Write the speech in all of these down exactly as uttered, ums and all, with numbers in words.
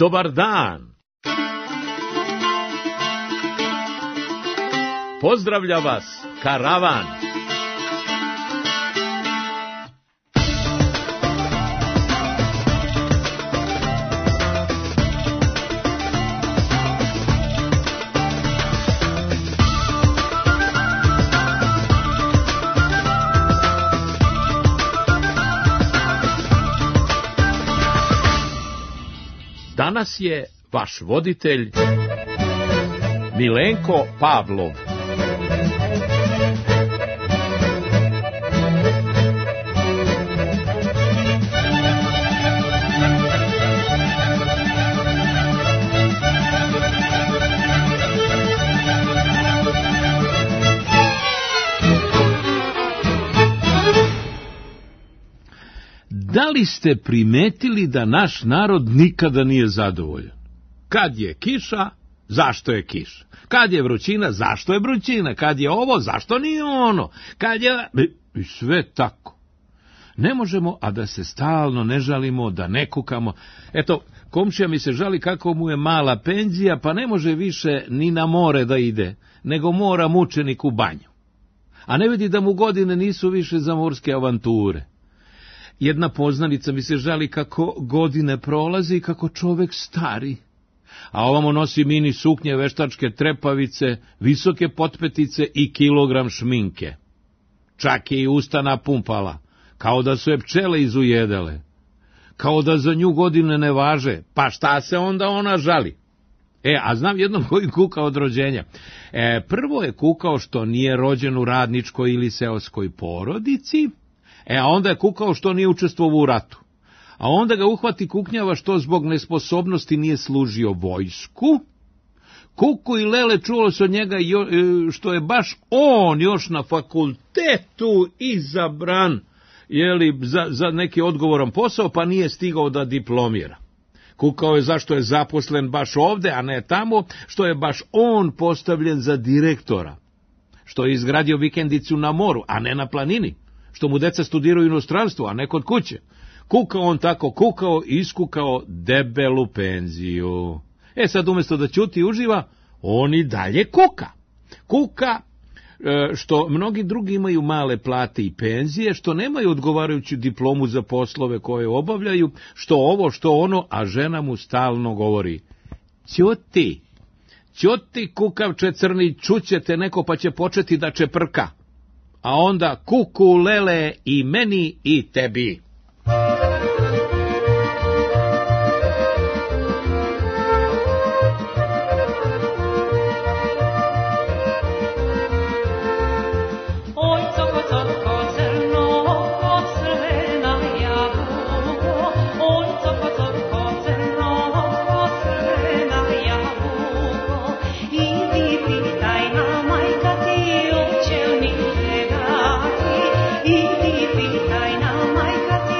Dobar dan! Pozdravlja vas karavan! Danas je vaš voditelj Milenko Pavlov. Da li ste primetili da naš narod nikada nije zadovoljan? Kad je kiša, zašto je kiša? Kad je vrućina, zašto je vrućina? Kad je ovo, zašto nije ono? Kad je... I sve tako. Ne možemo, a da se stalno ne žalimo, da ne kukamo. Eto, komšija mi se žali kako mu je mala penzija, pa ne može više ni na more da ide, nego mora mučenik u banju. A ne vidi da mu godine nisu više za morske avanture. Jedna poznanica mi se žali kako godine prolazi i kako čovek stari. A ovamo nosi mini suknje, veštačke trepavice, visoke potpetice i kilogram šminke. Čak je i usta napumpala, kao da su je pčele izujedale. Kao da za nju godine ne važe, pa šta se onda ona žali? E, a znam jednom koji kuka od rođenja. E, prvo je kukao što nije rođen u radničkoj ili seoskoj porodici, E, a onda je kukao što nije učestvovao u ratu. A onda ga uhvati kuknjava što zbog nesposobnosti nije služio vojsku. Kuku i lele čulo se od njega što je baš on još na fakultetu izabran jeli, za, za neki odgovoran posao, pa nije stigao da diplomira. Kukao je zašto je zaposlen baš ovde, a ne tamo, što je baš on postavljen za direktora. Što je izgradio vikendicu na moru, a ne na planini. Što mu deca studiraju u inostranstvu, a ne kod kuće. Kukao on tako, kukao i iskukao debelu penziju. E sad umjesto da ćuti i uživa, on i dalje kuka. Kuka što mnogi drugi imaju male plate i penzije, što nemaju odgovarajuću diplomu za poslove koje obavljaju, što ovo, što ono, a žena mu stalno govori: ćuti, ćuti kukavče crni, čućete neko pa će početi da čeprka. A onda kuku, lele, i meni i tebi. Idi pitaj na majka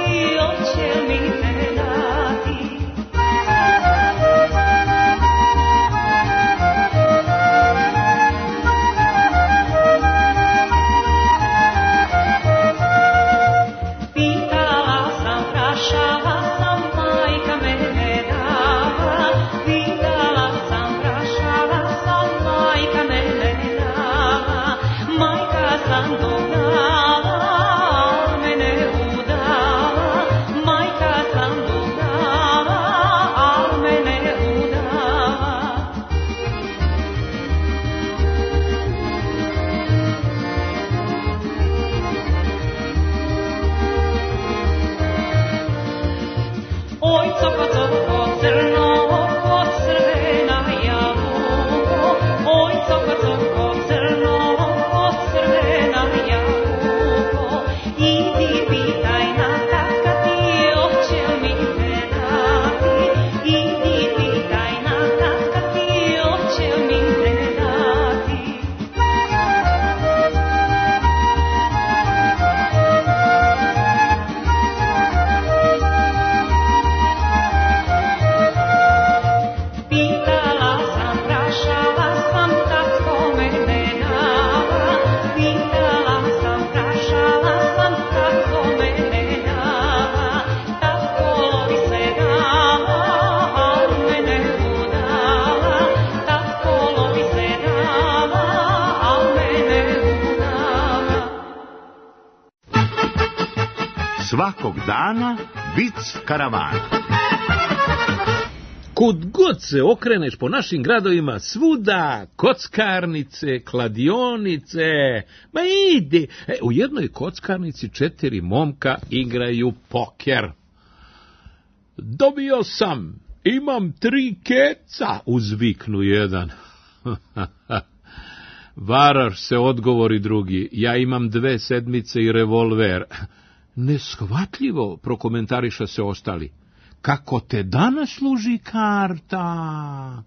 Svakog dana vic karavana. Kud god se okreneš po našim gradovima, svuda kockarnice, kladionice. Ma ide. E, u jednoj kockarnici četiri momka igraju poker. Dobio sam, imam tri keca, uzviknu jedan. Varaš se, odgovori drugi, ja imam dve sedmice i revolver. Neshvatljivo, prokomentariša se ostali. Kako te danas služi karta?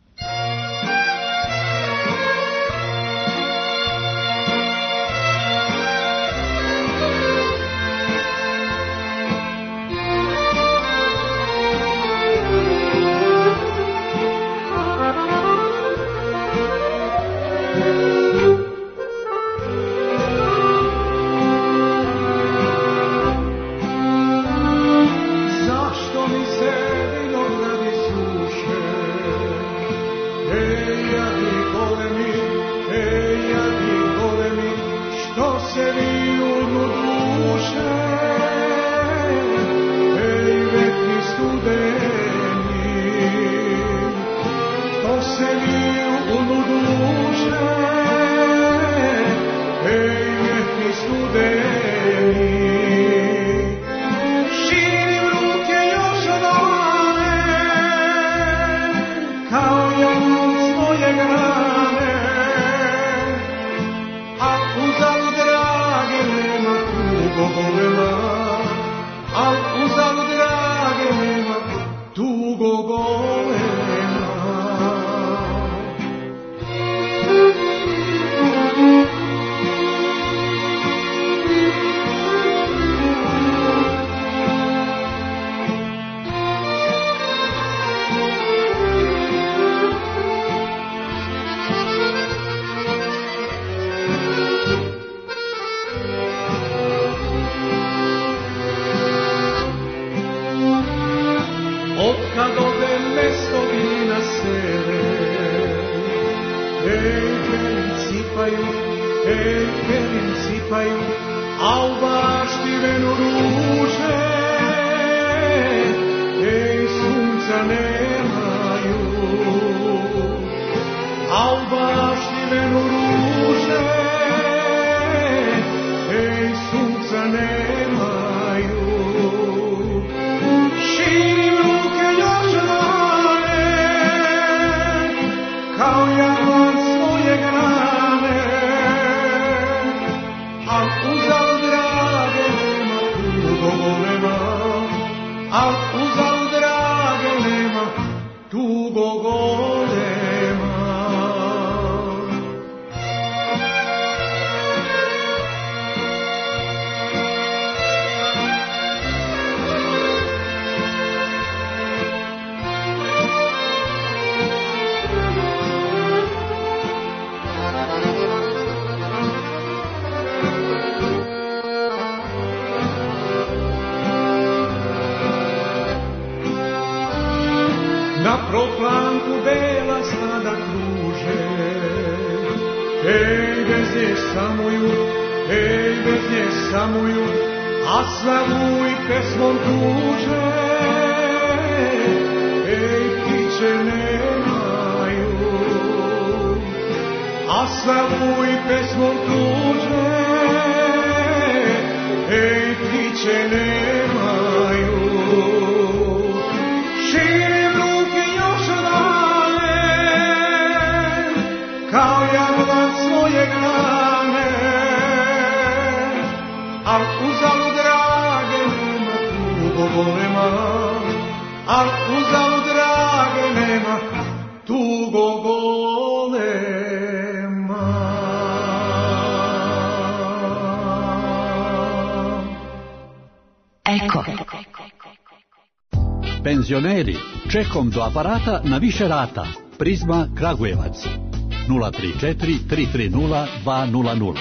Penzioneri, čekom do aparata na više rata. Prizma Kragujevac nula tri četiri tri tri nula dva nula nula.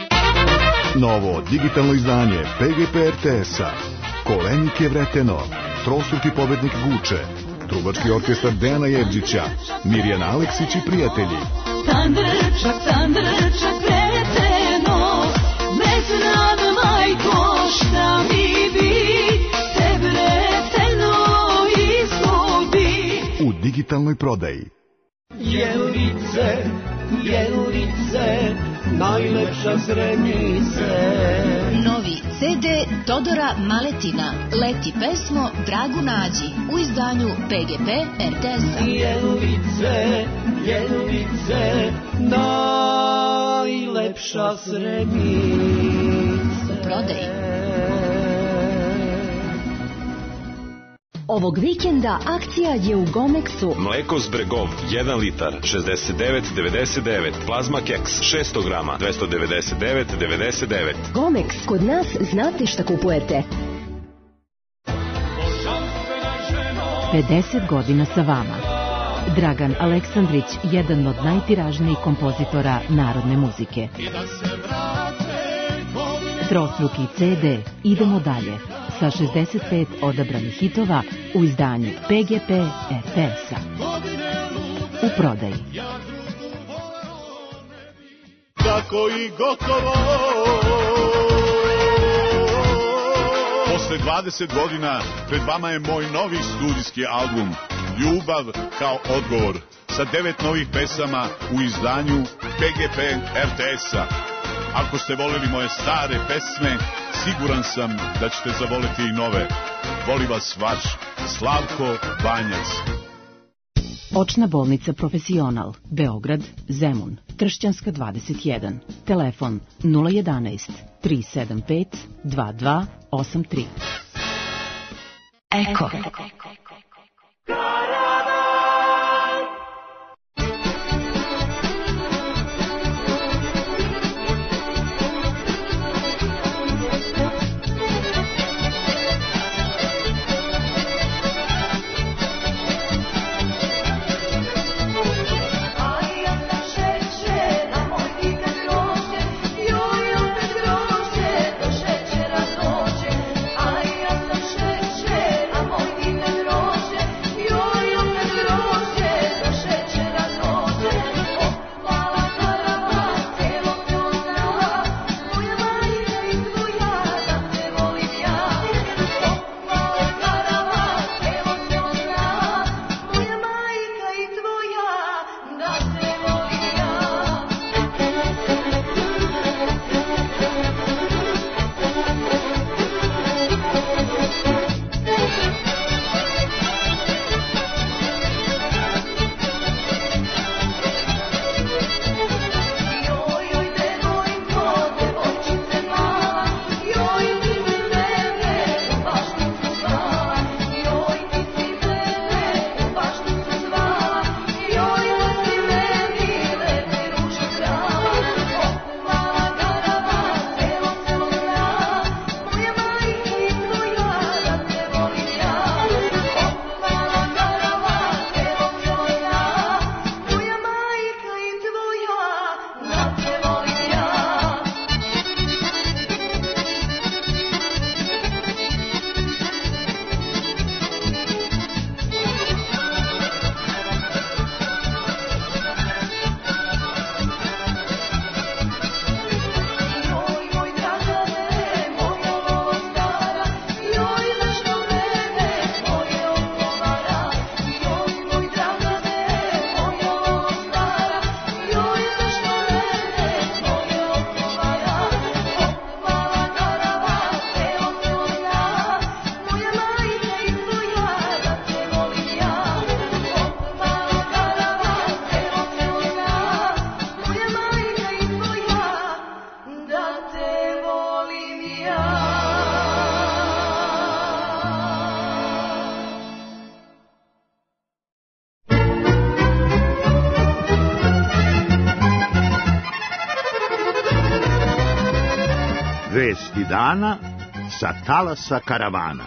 Novo digitalno izdanje P G P R T S-a. Kolenik je vreteno, trostruki pobednik Guče, trubački orkestar Dejana Jevđića, Mirjana Aleksić i prijatelji. Tandrčak, tandrčak, vreteno, bez nad majko, šta mi u digitalnoj prodaji. Jelice, Jelice, najlepša Zrenice. Novi ce de Todora Maletina, Leti pesmo Dragu nađi, u izdanju pe ge pe er te es-a. Jelice, Jelice, najlepša Zrenice. U prodaji. Ovog vikenda akcija je u Gomexu. Mleko s Bregom, jedan litar, šezdeset devet devedeset devet. Plazma keks, šesto grama, dvesta devedeset devet devedeset devet. Gomex, kod nas znate šta kupujete. pedeset godina sa vama. Dragan Aleksandrić, jedan od najtiražnijih kompozitora narodne muzike. Trostruki ce de Idemo dalje, sa šezdeset pet odabranih hitova u izdanju pe ge pe er te es-a. U prodaji. Tako i gotovo. Posle dvadeset godina pred vama je moj novi studijski album Ljubav kao odgovor, sa devet novih pesama u izdanju pe ge pe er te es-a. Ako ste voleli moje stare pesme, siguran sam da ćete zavoliti i nove. Voli vas vaš Slavko Banjac. Očna bolnica Profesional, Beograd, Zemun, Tršćanska dvadeset jedan. Telefon nula jedanaest tri sedam pet dva dva osam tri. Eko. Vesti dana sa talasa karavana.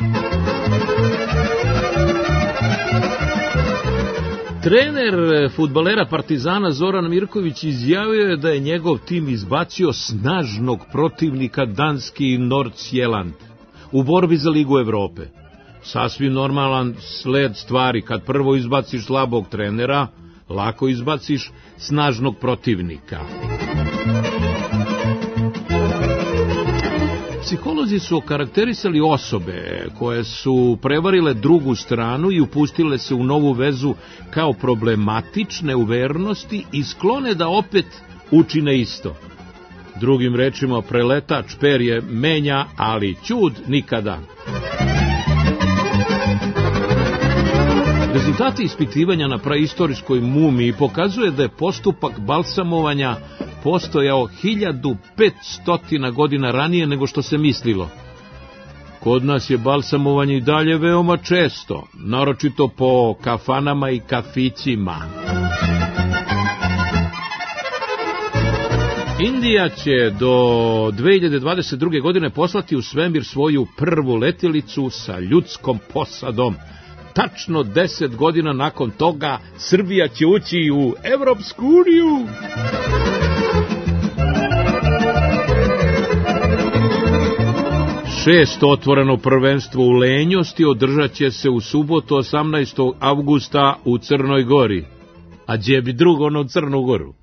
Trener fudbalera Partizana Zoran Mirković izjavio je da je njegov tim izbacio snažnog protivnika danski Nordsjælland u borbi za Ligu Evrope. Sasvim normalan sled stvari, kad prvo izbaciš slabog trenera, lako izbaciš snažnog protivnika. Psiholozi su okarakterisali osobe koje su prevarile drugu stranu i upustile se u novu vezu kao problematične u vernosti i sklone da opet učine isto. Drugim rečima, preletač perje menja, ali ćud nikada. Rezultati ispitivanja na praistorijskoj mumiji pokazuje da je postupak balsamovanja postojao hiljadu petsto godina ranije nego što se mislilo. Kod nas je balsamovanje i dalje veoma često, naročito po kafanama i kafićima. Indija će do dve hiljade dvadeset druge. godine poslati u svemir svoju prvu letjelicu sa ljudskom posadom. Tačno deset godina nakon toga Srbija će ući u Evropsku uniju. Šesto otvoreno prvenstvo u lenjosti održat će se u subotu osamnaestog avgusta u Crnoj Gori. A gdje bi drugo ono u Crnu Goru?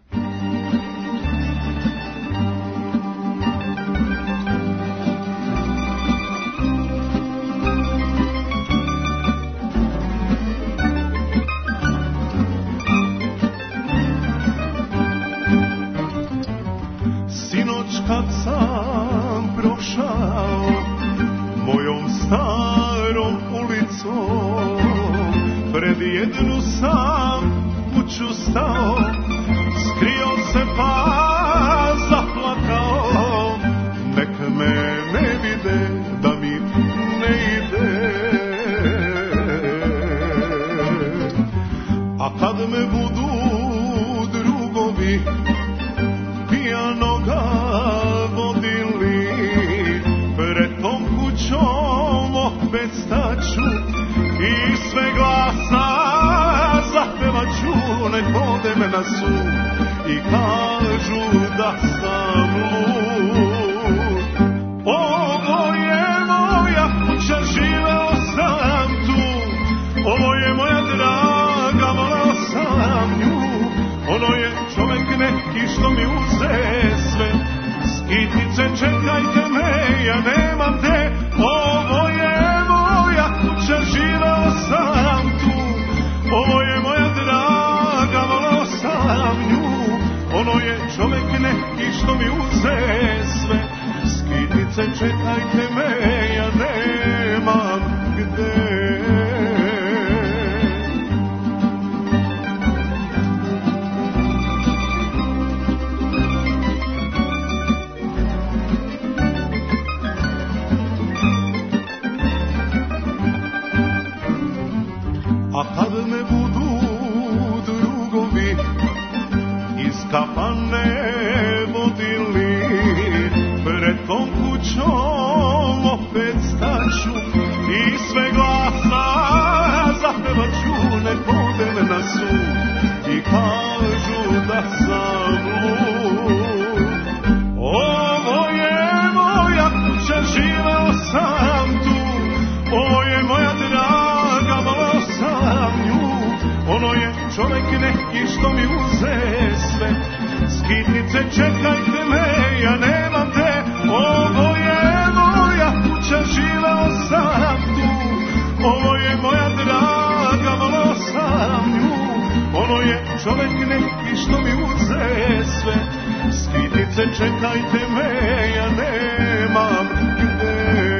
Jednu sam kuću stao, skrio se pa zaplakao, nek me ne vide da mi ne ide. A kad me budu drugovi pijanoga vodili, pred tom kućom opet staću i sve glasa zapevaću, nek vode me na sud i kažu da sam lud. Ovo je moja kuća, živeo sam tu, ovo je moja draga, voleo sam nju. Ono je čovek neki što mi uze sve, skitice čekajte me, ja nemam te. Ovo je moja kuća, živeo sam tu, ovo je moja draga, voleo sam nju. Ono je čovek neki što mi uze sve, skitice čekajte me, ja nemam gde. A kad me budu drugovi iz kafane vodili, pred tom kućom opet staću i sve glasa zapevaću, nek vode me na sud i kažu da sam lud. Ovo je moja kuća, živeo sam tu, ovo je moja draga, voleo sam nju. Ono je čovek neki što mi uze sve, skitnice čekajte me, ja nemam te. Ovo je moja kuća, živeo sam tu, ovo je moja draga, voleo sam nju. Ono je čovek neki što mi uze sve, skitnice čekajte me, ja nemam gde.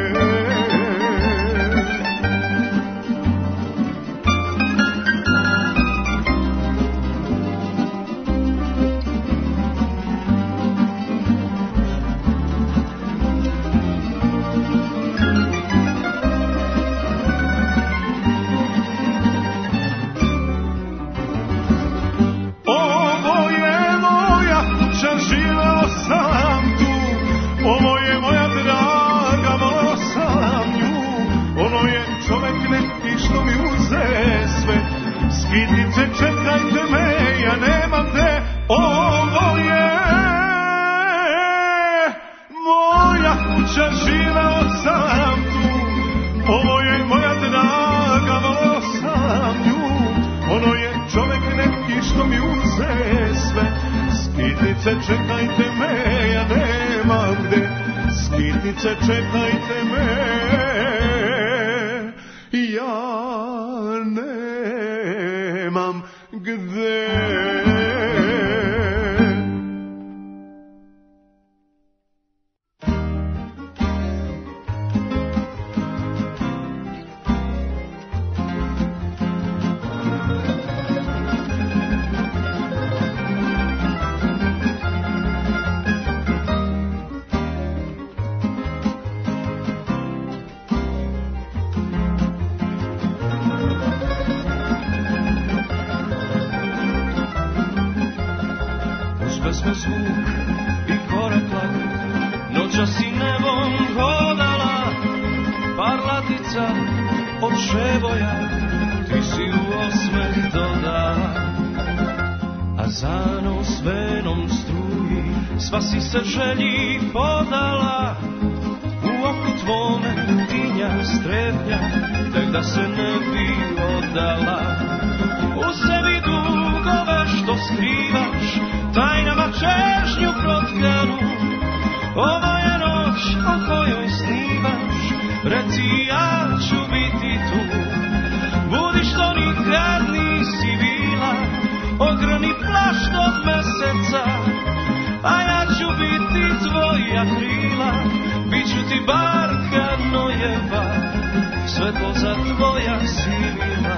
Skitnice čekajte me, ja nemam te. Ovo je moja kuća, živeo sam tu, ovo je moja draga, voleo sam nju. Ono je čovek neki što mi uze sve, skitnice čekajte me, ja nemam gde. Skitnice ljude, čekajte me, ja nemam gde. Pesme zvuk i korak lak, noća si nebom hodala, parlatica od ševoja, ti si u osmeh dodala. A zanos venom struji, sva si se želji podala, u oku tvome tinja strepnja, tek da se ne bi odala. U sebi dugove što skrivaš, tajnama čežnju protkanu, ovo je noć o kojoj snivaš, reci ja ću biti tu. Budi što nikad nisi bila, ogrni plašt od meseca, a ja ću biti tvoja krila, bit ću ti barka nojeva, svetlo za tvoja sivila.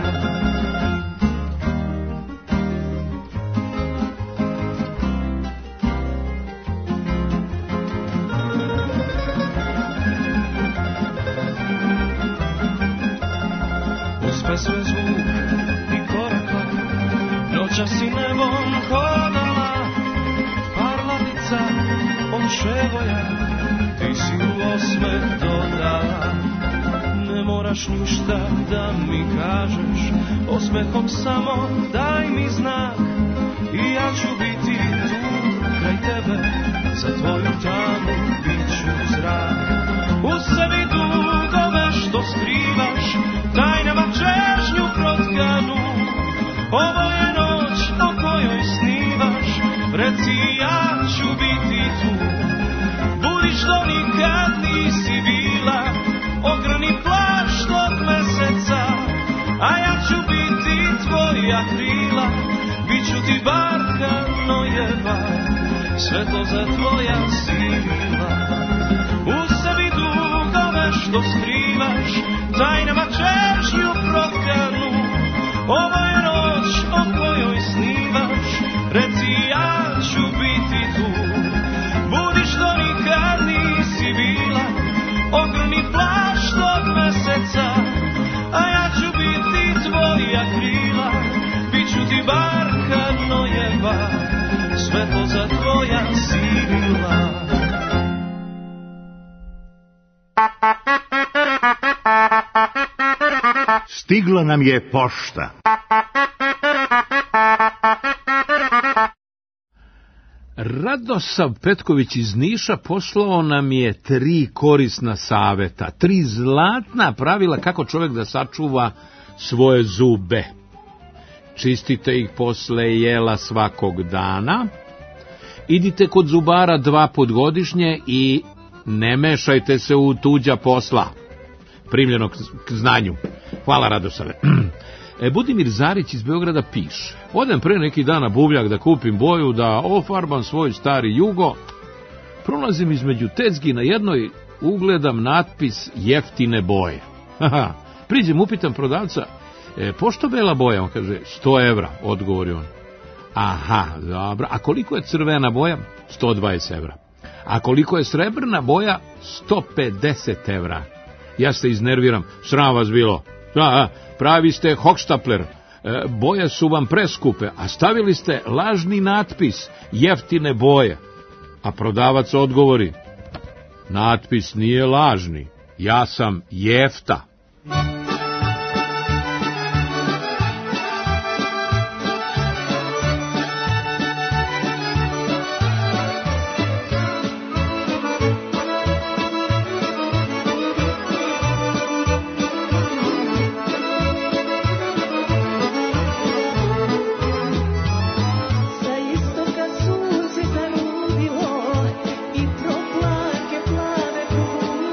Pesme zvuk i koraka, noća si nebom hodala, parlatica od ševoja, ti si u osmeh dodala. Ne moraš ništa da mi kažeš, osmehom samo daj mi znak, i ja ću biti tu kraj tebe, za tvoju tamu bit ću zrak. U sebi dugove što skrivaš, tajnama čežnju protkanu, ovo je noć o kojoj snivaš, reci ja ću biti tu. Budi što nikad nisi bila, ogrni plašt od meseca, a ja ću biti tvoja krila, bit ću ti barka nojeva, svetlo za tvoja sivila. U sebi dugove što skrivaš, tajnama čežnju protkanu, ovo je noć o kojoj snivaš, reci ja ću biti tu. Budi što nikad nisi bila, ogrni plašt od meseca, a ja ću biti tvoja krila, bit ću ti barka nojeva, svetlo za tvoja sivila. Stigla nam je pošta. Radosav Petković iz Niša poslao nam je tri korisna saveta, tri zlatna pravila kako čovjek da sačuva svoje zube. Čistite ih posle jela svakog dana, idite kod zubara dva put godišnje i ne mešajte se u tuđa posla. Primljeno k znanju. Hvala, Radosave. E, Budimir Zarić iz Beograda piše: odem pre neki dana buvljak da kupim boju, da ofarbam svoj stari Jugo. Prolazim između tezgi, na jednoj ugledam natpis jeftine boje. Priđem, upitam prodavca: e, pošto bela boja? On kaže: sto evra, odgovori on. Aha, dobro. A koliko je crvena boja? sto dvadeset evra. A koliko je srebrna boja? sto pedeset evra. Ja se iznerviram: sram vas bilo. A, pravi ste hohštapler, e, boje su vam preskupe, a stavili ste lažni natpis jeftine boje. A prodavac odgovori: natpis nije lažni, ja sam jefta. Sunce zarudilo i proplake plave pruge.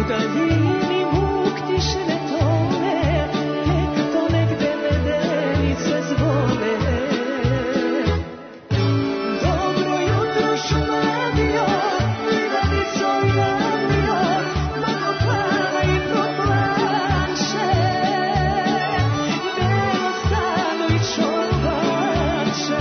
daljini muk tišine tone, tek to negde medenice zvone. Dobro jutro Šumadija, livadico javio, malo plava i proplanče, belo stano i čorbače,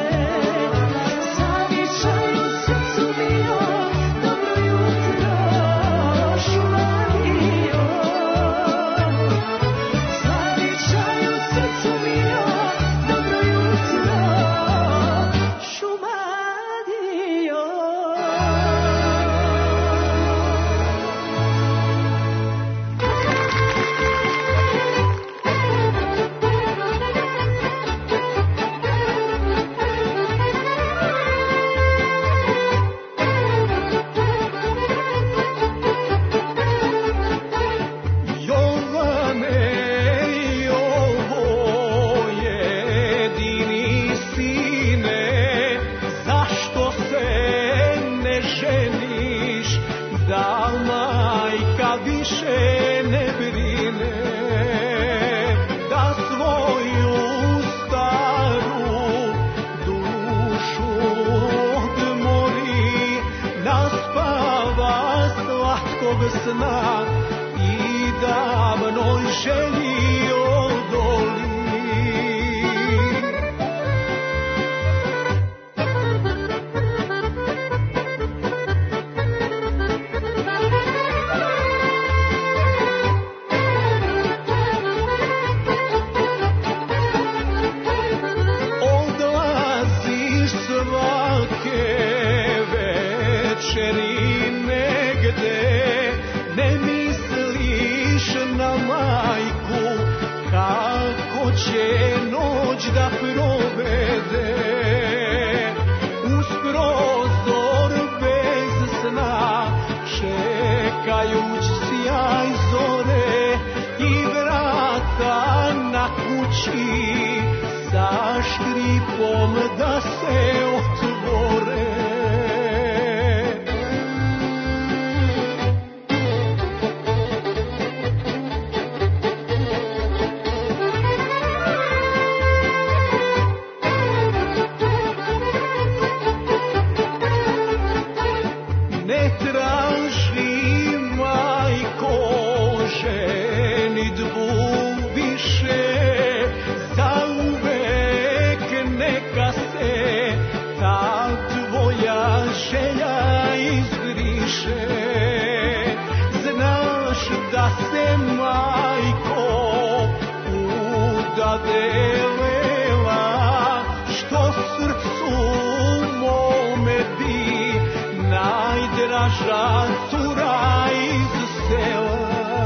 zavičaju srcu mio, dobro jutro Šumadijo, zavičaju srcu mio, dobro jutro Šumadijo. Jovane, ovo jedini sine, zašto se ne ženiš, da majka više ne brine, da svoju staru dušu odmori, naspava slatkog sna i davnoj želji odoli. Odlaziš svake večeri negde, ne misliš na majku, kako će noć da provede. Uz prozor bez sna, čekajuć sjaj zore i vrata na kući sa škripom da se otvore. Ne traži majko ženidbu više, zauvek neka se ta tvoja želja izbriše. Znaš da se majko udadelela, što srcu mome bi najdraža cura iz sela.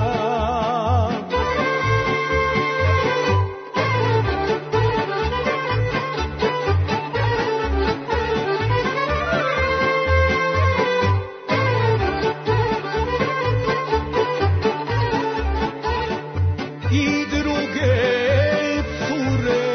I druge cure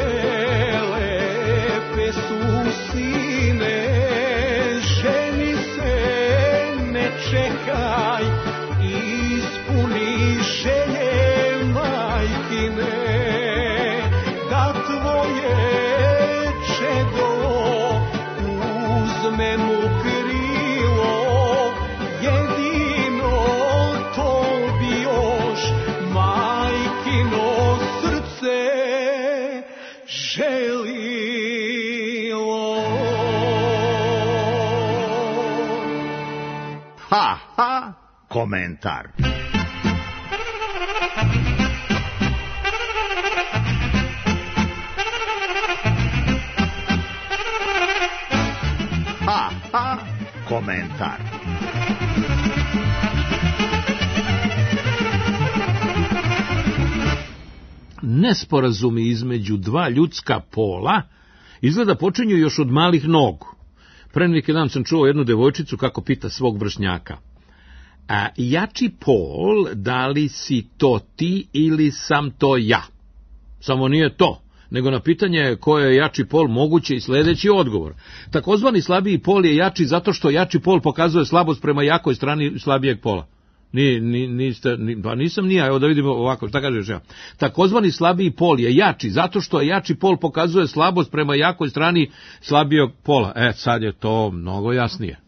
lepe su sine, ženi se ne čekaj, ispuni želje majkine, da tvoje čedo uzme mu krilo, jedino to bi još majkino srce želilo. Ha, ha, komentar. Ha, ha, komentar. Nesporazumi između dva ljudska pola izgleda počinju još od malih nogu. Pre neki dan sam čuo jednu devojčicu kako pita svog vršnjaka: a jači pol, da li si to ti ili sam to ja? Samo nije to, nego na pitanje ko je jači pol moguće i sljedeći odgovor. Takozvani slabiji pol je jači zato što jači pol pokazuje slabost prema jakoj strani slabijeg pola. Ni, ni, niste, ni, pa nisam ni ja, evo da vidimo ovako, šta kažeš ja. Takozvani slabiji pol je jači, zato što jači pol pokazuje slabost prema jakoj strani slabijeg pola. E, sad je to mnogo jasnije.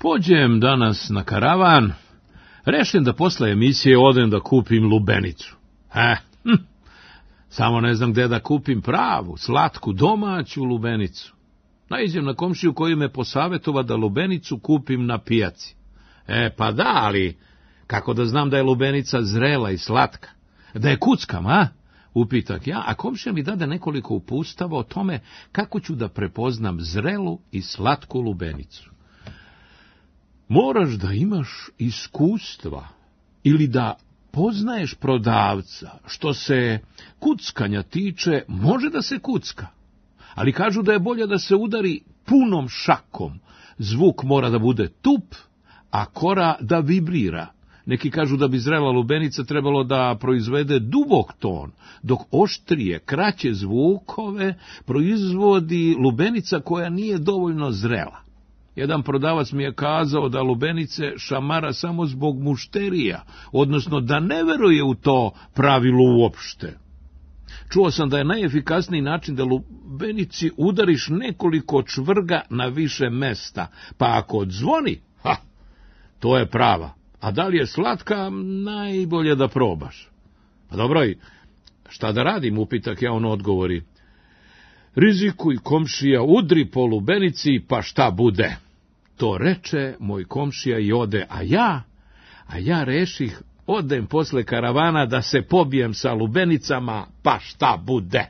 Pođem danas na karavan, rešim da posle emisije odem da kupim lubenicu. E, hm, samo ne znam gde da kupim pravu, slatku, domaću lubenicu. Naiđem na komšiju koji me posavetova da lubenicu kupim na pijaci. E, pa da, ali kako da znam da je lubenica zrela i slatka? Da je kuckam, a? Upitak ja, a komšija mi dade nekoliko upustava o tome kako ću da prepoznam zrelu i slatku lubenicu. Moraš da imaš iskustva ili da poznaješ prodavca. Što se kuckanja tiče, može da se kucka, ali kažu da je bolje da se udari punom šakom. Zvuk mora da bude tup, a kora da vibrira. Neki kažu da bi zrela lubenica trebalo da proizvede dubok ton, dok oštrije, kraće zvukove proizvodi lubenica koja nije dovoljno zrela. Jedan prodavac mi je kazao da lubenice šamara samo zbog mušterija, odnosno da ne veruje u to pravilo uopšte. Čuo sam da je najefikasniji način da lubenici udariš nekoliko čvrga na više mesta, pa ako dzvoni, ha, to je prava. A da li je slatka, najbolje da probaš. Pa dobro, i šta da radim, upitak ja, on odgovori. Rizikuj, komšija, udri po lubenici, pa šta bude. To reče moj komšija i ode, a ja, a ja reših, odem posle karavana da se pobijem sa lubenicama, pa šta bude.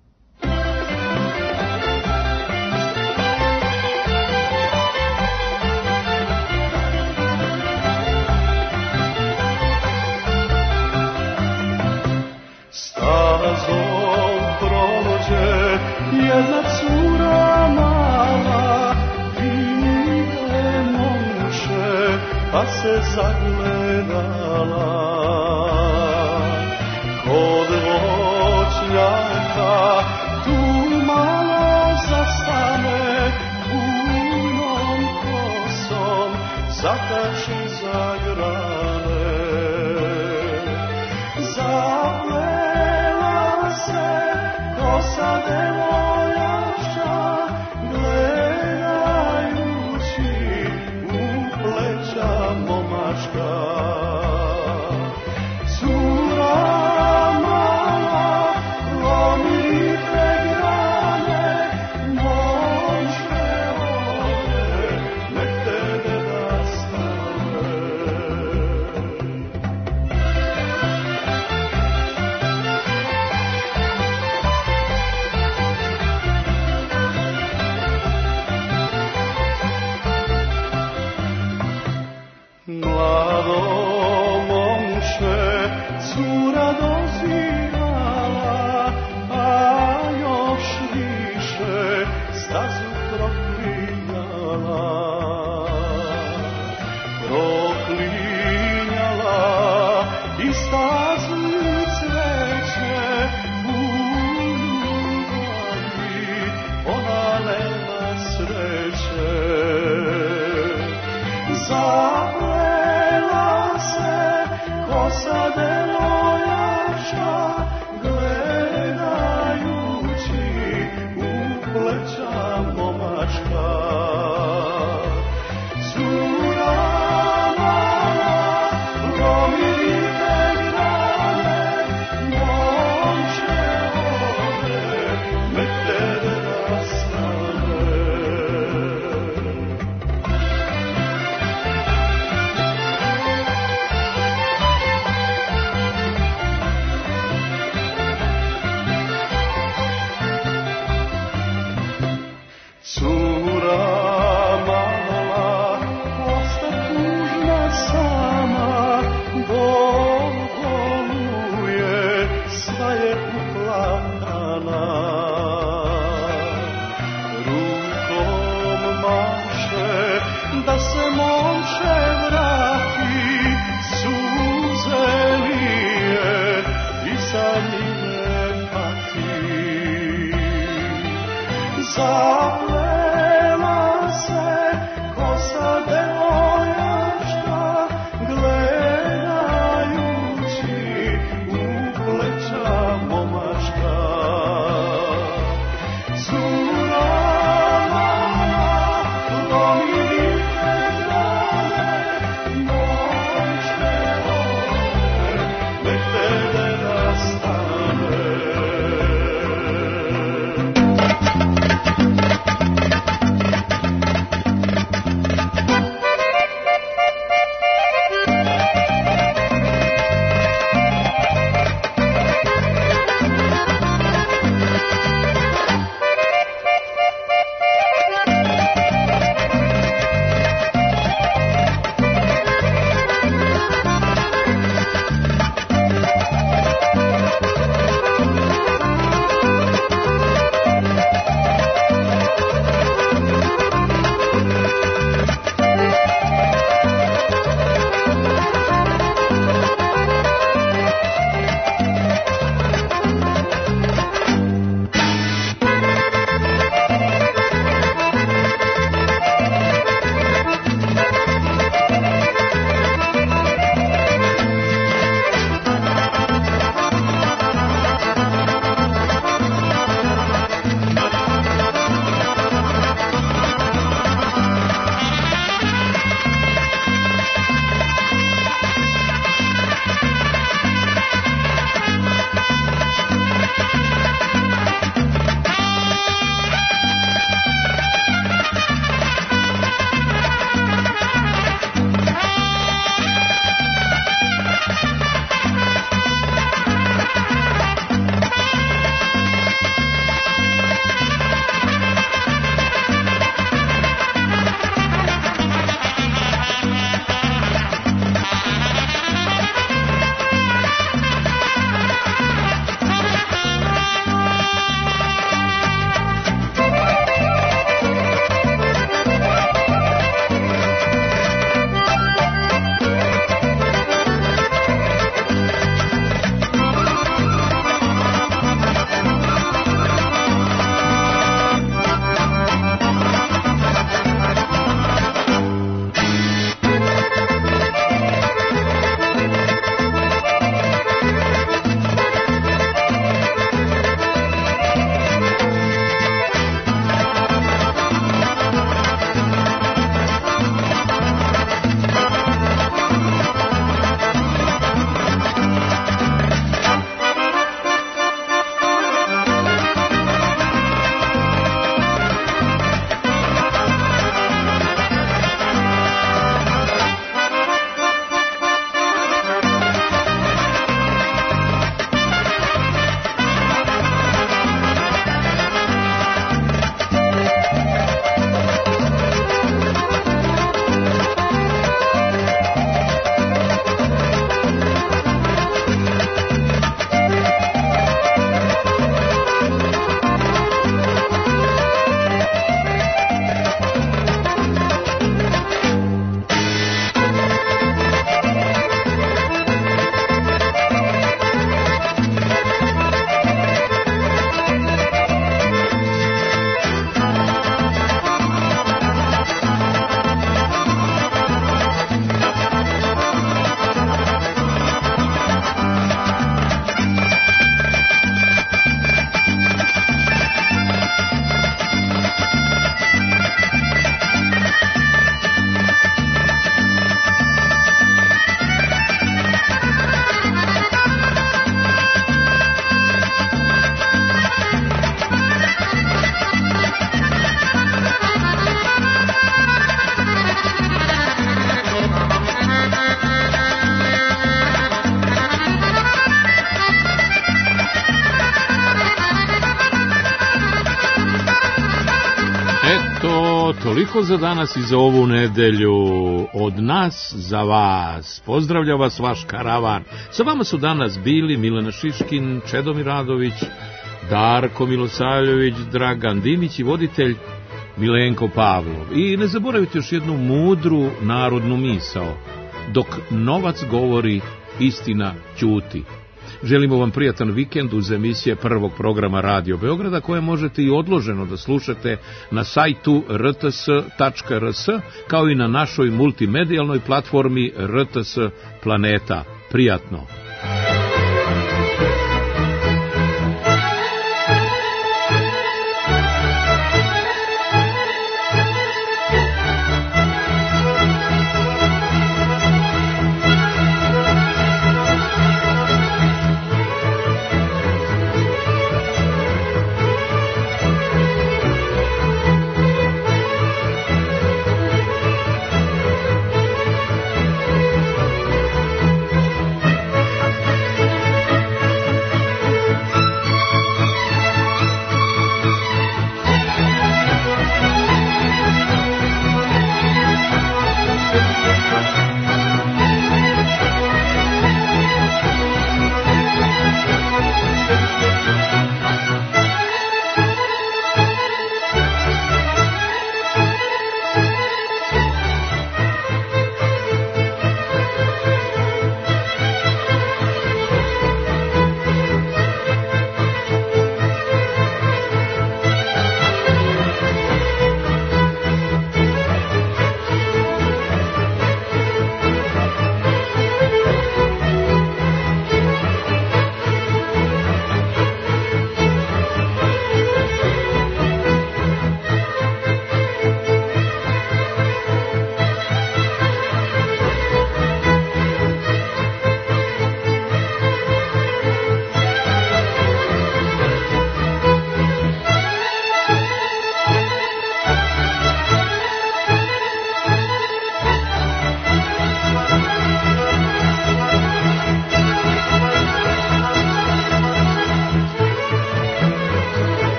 Stazom prođe jedna cura mala, vide momče, pa se zagledala. Kod voćnjaka tu malo zastane, punom kosom zakači za grane. Zaplela se kosa devojaka, gledajući u pleća momačka. Cura mala lomi grane, momče ode, nek tebe nastave. Mlado momče, cura dozirala, a još više stazu proklinjala. Proklinjala i stazu cveće, u ljubavi ona nema sreće. Zaplela se kosa devojaka, gledajući u pleća momačka. Cura mala lomi grane, momče ode, nek tebe nastave. Cura mala osta tužna sama, boluje, sva je uplakana. Rukom maše da se momče vrati, suze lije i za njime pati. Zaplela se kosa devojaka, gledajući u pleća momačka. Cura mala lomi grane, toliko za danas i za ovu nedelju. Od nas za vas. Pozdravlja vas vaš karavan. Sa vama su danas bili Milena Šiškin, Čedomir Radović, Darko Milosavljević, Dragan Dimić i voditelj Milenko Pavlov. I ne zaboravite još jednu mudru narodnu misao. Dok novac govori, istina ćuti. Želimo vam prijatan vikend uz emisije prvog programa Radio Beograda, koje možete i odloženo da slušate na sajtu r t s tačka r s, kao i na našoj multimedijalnoj platformi R T S Planeta. Prijatno!